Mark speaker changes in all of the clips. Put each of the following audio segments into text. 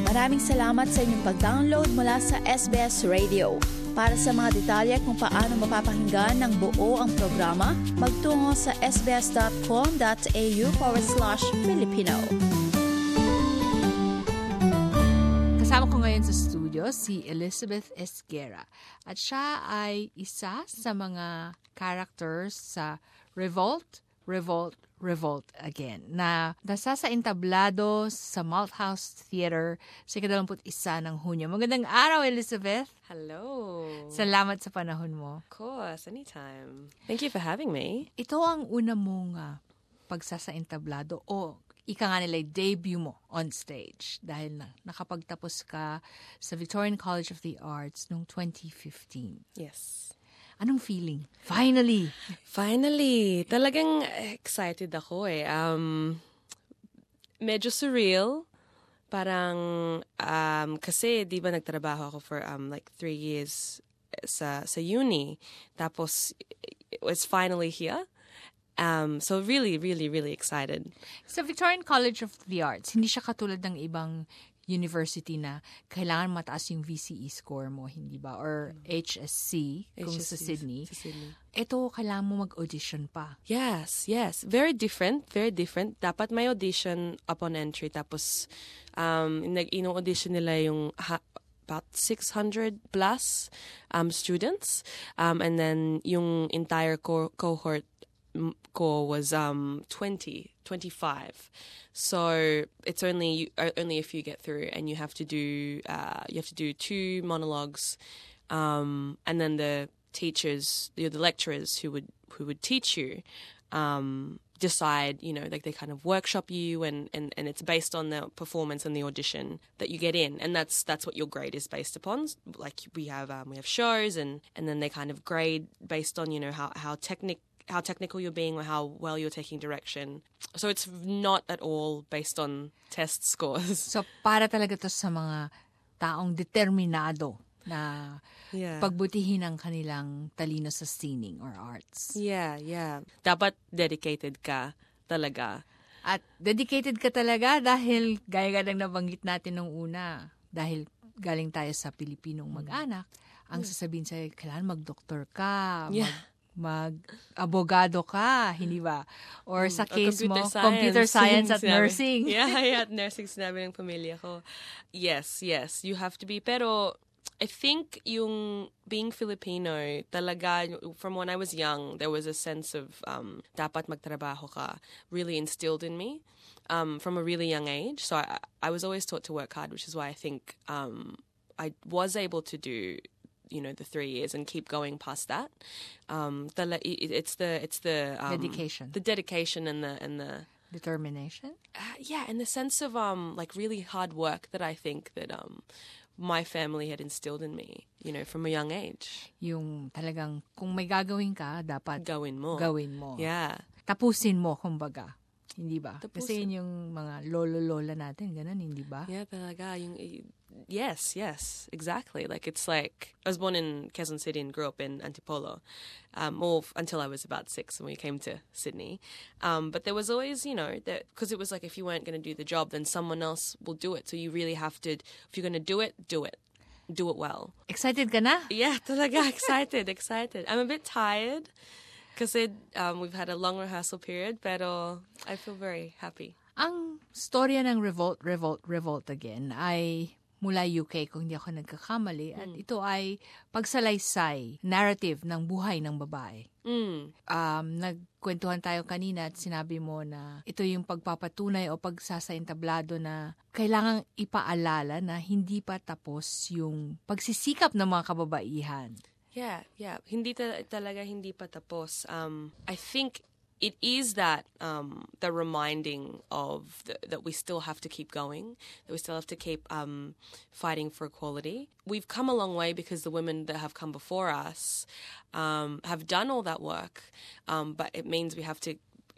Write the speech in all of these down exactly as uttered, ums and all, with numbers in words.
Speaker 1: Maraming salamat sa inyong pag-download mula sa S B S Radio. Para sa mga detalye kung paano mapapakinggan ng buo ang programa, magtungo sa sbs.com.au forward slash Filipino. Kasama ko ngayon sa studio si Elizabeth Esguera at siya ay isa sa mga characters sa Revolt, Revolt, Revolt Again na nasa sa entablado sa Malthouse Theatre sa ikadalawamput isa ng Hunyo. Magandang araw, Elizabeth.
Speaker 2: Hello.
Speaker 1: Salamat sa panahon mo.
Speaker 2: Of course, anytime. Thank you for having me.
Speaker 1: Ito ang una mong uh, pagsasa-entablado o ika nga nila debut mo on stage dahil na nakapagtapos ka sa Victorian College of the Arts noong twenty fifteen.
Speaker 2: Yes.
Speaker 1: Anong feeling? Finally!
Speaker 2: Finally! Talagang excited ako eh. Um, medyo surreal. Parang, um, kasi di ba nagtrabaho ako for um, like three years sa, sa uni. Tapos, it was finally here. Um, so really, really, really excited.
Speaker 1: Sa Victorian College of the Arts, hindi siya katulad ng ibang university na kailangan mataas yung V C E score mo, hindi ba? Or H S C, kung
Speaker 2: H S C,
Speaker 1: sa Sydney.
Speaker 2: Sa Sydney.
Speaker 1: Ito, kailangan mo mag-audition pa.
Speaker 2: Yes, yes. Very different, very different. Dapat may audition upon entry. Tapos, um, nag-ino-audition nila yung ha- about six hundred plus um, students. Um, and then, yung entire co- cohort ko was um twenty, twenty-five. So it's only only if you get through, and you have to do uh, you have to do two monologues, um, and then the teachers, the, the lecturers who would who would teach you, um, decide, you know, like they kind of workshop you, and, and, and it's based on the performance and the audition that you get in, and that's that's what your grade is based upon. Like we have um, we have shows, and, and then they kind of grade based on, you know, how how technical. how technical you're being or how well you're taking direction. So it's not at all based on test scores.
Speaker 1: So para talaga to sa mga taong determinado na
Speaker 2: yeah.
Speaker 1: pagbutihin ang kanilang talino sa singing or arts.
Speaker 2: Yeah, yeah. Dapat dedicated ka talaga.
Speaker 1: At dedicated ka talaga dahil gaya ng nabanggit natin nung una. Dahil galing tayo sa Pilipinong mag-anak, ang sasabihin sa'yo, kailangan mag-doktor ka,
Speaker 2: yeah.
Speaker 1: mag- mag-abogado ka, hindi ba? Or sa case
Speaker 2: computer
Speaker 1: mo,
Speaker 2: science.
Speaker 1: computer science at
Speaker 2: Sinabi.
Speaker 1: nursing.
Speaker 2: Yeah, yeah, at nursing sinabi ng pamilya ko. Yes, yes, you have to be. Pero I think yung being Filipino, talaga, from when I was young, there was a sense of um, dapat magtrabaho ka really instilled in me um, from a really young age. So I, I was always taught to work hard, which is why I think um, I was able to do you know the three years and keep going past that. Um, the it's the it's the um,
Speaker 1: dedication,
Speaker 2: the dedication, and the and the
Speaker 1: determination.
Speaker 2: Uh, yeah, in the sense of um like really hard work that I think that um my family had instilled in me, you know, from a young age.
Speaker 1: Yung talagang kung may gagawin ka, dapat
Speaker 2: gawin mo.
Speaker 1: Gawin mo.
Speaker 2: Yeah.
Speaker 1: Tapusin mo, kumbaga. Hindi ba?
Speaker 2: Tapusin.
Speaker 1: Kasi yun yung mga lolo-lola natin, ganun, hindi ba?
Speaker 2: Yeah, talaga. Yung, yes, yes, exactly. Like, it's like, I was born in Quezon City and grew up in Antipolo, um, or until I was about six when we came to Sydney. Um, but there was always, you know, because it was like if you weren't going to do the job, then someone else will do it. So you really have to, if you're going to do it, do it. Do it well.
Speaker 1: Excited ka na?
Speaker 2: Yeah, talaga. Excited, excited. I'm a bit tired. Kasi um, we've had a long rehearsal period, pero I feel very happy.
Speaker 1: Ang storya ng Revolt, Revolt, Revolt Again ay mula U K, kung hindi ako nagkakamali. At
Speaker 2: Mm.
Speaker 1: ito ay pagsalaysay, narrative ng buhay ng babae.
Speaker 2: Mm.
Speaker 1: Um, nagkwentuhan tayo kanina at sinabi mo na ito yung pagpapatunay o pagsasaintablado na kailangang ipaalala na hindi pa tapos yung pagsisikap ng mga kababaihan.
Speaker 2: Yeah, yeah. Hindi ta- talaga hindi pa tapos. Um, I think it is that um, the reminding of the, that we still have to keep going, that we still have to keep um, fighting for equality. We've come a long way because the women that have come before us um, have done all that work, um, but it means we have to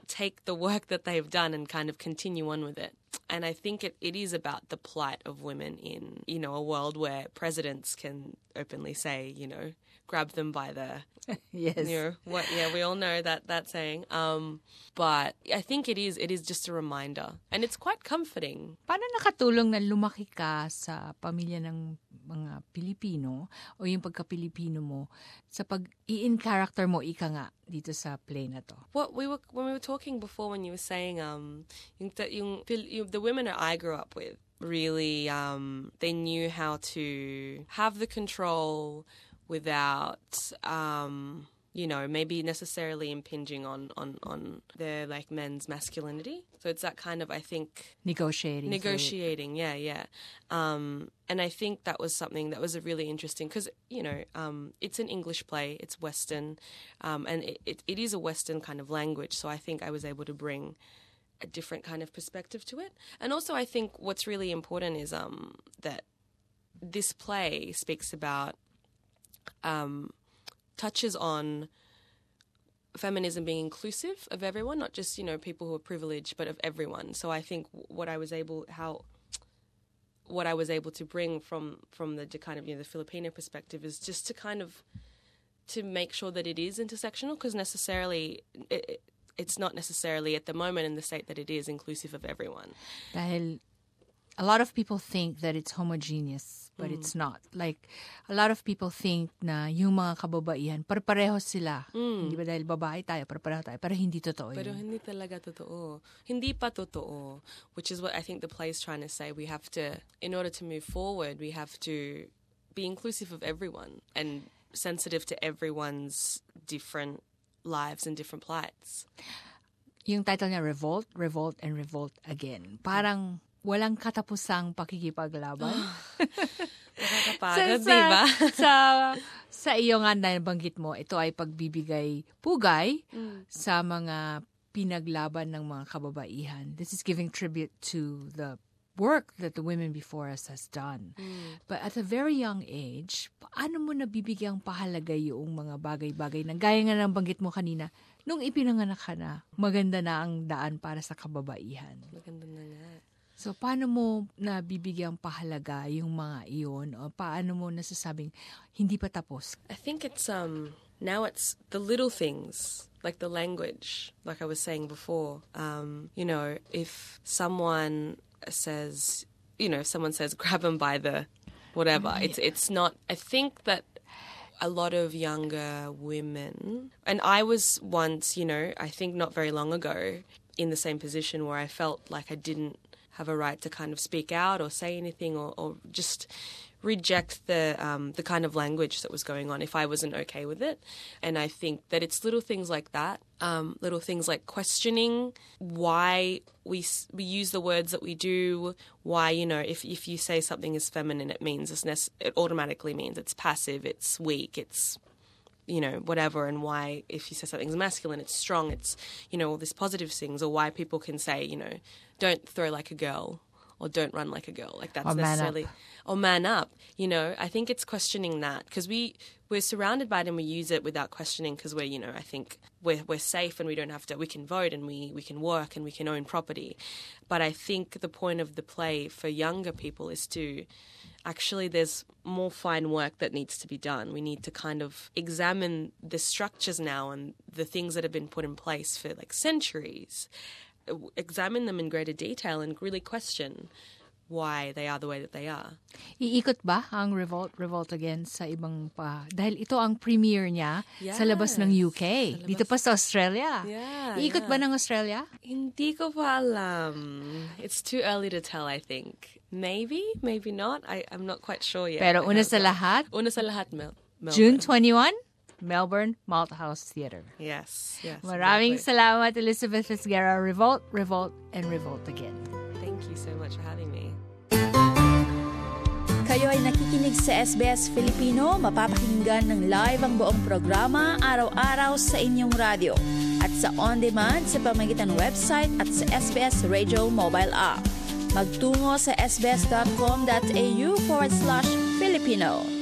Speaker 2: take the work that they've done and kind of continue on with it. And I think it, it is about the plight of women in, you know, a world where presidents can openly say, you know, grab them by the,
Speaker 1: yes,
Speaker 2: you know, what, yeah, we all know that, that saying. Um, but I think it is, it is just a reminder. And it's quite comforting.
Speaker 1: Paano nakatulong na lumaki ka sa pamilya ng mga Pilipino o yung pagka-Pilipino mo sa pag-i-in character mo, ika nga, dito sa play na to?
Speaker 2: What we were, when we were talking before, when you were saying, um, yung, yung, yung, the women that I grew up with, really, um, they knew how to have the control without, um, you know, maybe necessarily impinging on, on, on their, like, men's masculinity. So it's that kind of, I think...
Speaker 1: Negotiating.
Speaker 2: Negotiating, yeah, yeah. Um, and I think that was something that was a really interesting... Because, you know, um, it's an English play, it's Western, um, and it, it, it is a Western kind of language. So I think I was able to bring a different kind of perspective to it. And also I think what's really important is um, that this play speaks about... Um, touches on feminism being inclusive of everyone, not just, you know, people who are privileged, but of everyone. So I think what I was able, how, what I was able to bring from, from the kind of, you know, the Filipino perspective is just to kind of, to make sure that it is intersectional, because necessarily, it, it's not necessarily at the moment in the state that it is inclusive of everyone.
Speaker 1: Dahil a lot of people think that it's homogeneous, but mm. it's not. Like, a lot of people think na yung mga kababaihan, pare-pareho sila. Mm. Hindi ba dahil babae tayo, pare-pareho tayo, pero hindi totoo yun.
Speaker 2: Pero hindi talaga totoo. Hindi pa totoo. Which is what I think the play is trying to say. We have to, in order to move forward, we have to be inclusive of everyone and sensitive to everyone's different lives and different plights.
Speaker 1: Yung title niya, Revolt, Revolt, and Revolt Again. Parang walang katapusang pakikipaglaban.
Speaker 2: Nakakapagod,
Speaker 1: so,
Speaker 2: di ba?
Speaker 1: sa, sa iyo nga nabanggit mo, ito ay pagbibigay pugay mm. sa mga pinaglaban ng mga kababaihan. This is giving tribute to the work that the women before us has done. Mm. But at a very young age, paano mo nabibigyang pahalaga yung mga bagay-bagay na gaya nga ng banggit mo kanina, nung ipinanganak ka na, maganda na ang daan para sa kababaihan.
Speaker 2: Maganda na nga.
Speaker 1: So, paano mo nabibigyang pahalaga yung mga iyon? O paano mo nasasabing hindi pa tapos?
Speaker 2: I think it's, um, now it's the little things, like the language, like I was saying before. Um, you know, if someone says, you know, if someone says, grab them by the whatever, yeah. it's it's not, I think that a lot of younger women, and I was once, you know, I think not very long ago, in the same position where I felt like I didn't have a right to kind of speak out or say anything or, or just reject the um, the kind of language that was going on if I wasn't okay with it. And I think that it's little things like that, um, little things like questioning why we we use the words that we do, why, you know, if, if you say something is feminine, it means it's nece- it automatically means it's passive, it's weak, it's, you know, whatever, and why if you say something's masculine, it's strong, it's, you know, all these positive things, or why people can say, you know, don't throw like a girl or don't run like a girl. Like that's
Speaker 1: or
Speaker 2: necessarily...
Speaker 1: Man
Speaker 2: or man up, you know. I think it's questioning that because we, we're surrounded by it and we use it without questioning because we're, you know, I think we're we're safe and we don't have to, we can vote and we, we can work and we can own property. But I think the point of the play for younger people is to... Actually, there's more fine work that needs to be done. We need to kind of examine the structures now and the things that have been put in place for like centuries. Examine them in greater detail and really question why they are the way that they are.
Speaker 1: Iikot ba ang Revolt, Revolt Again sa ibang pa? Dahil ito ang premiere niya yes. sa labas ng U K. Labas. Dito pa sa Australia.
Speaker 2: Yeah,
Speaker 1: Iikot
Speaker 2: yeah.
Speaker 1: ba ng Australia?
Speaker 2: Hindi ko pa alam. It's too early to tell, I think. Maybe, maybe not. I, I'm not quite sure yet.
Speaker 1: Pero una sa lahat?
Speaker 2: Una sa lahat, Mel. Melbourne.
Speaker 1: June twenty-first, Melbourne Malthouse Theatre.
Speaker 2: Yes, yes.
Speaker 1: Maraming
Speaker 2: exactly.
Speaker 1: salamat, Elizabeth Esguerra. Revolt, Revolt, and Revolt Again.
Speaker 2: Thank you so much for having me.
Speaker 3: Kayo ay nakikinig sa S B S Filipino, mapapakinggan ng live ang buong programa araw-araw sa inyong radyo at sa on-demand sa pamamagitan ng website at sa S B S Radio mobile app. Magtungo sa sbs.com.au forward slash Filipino.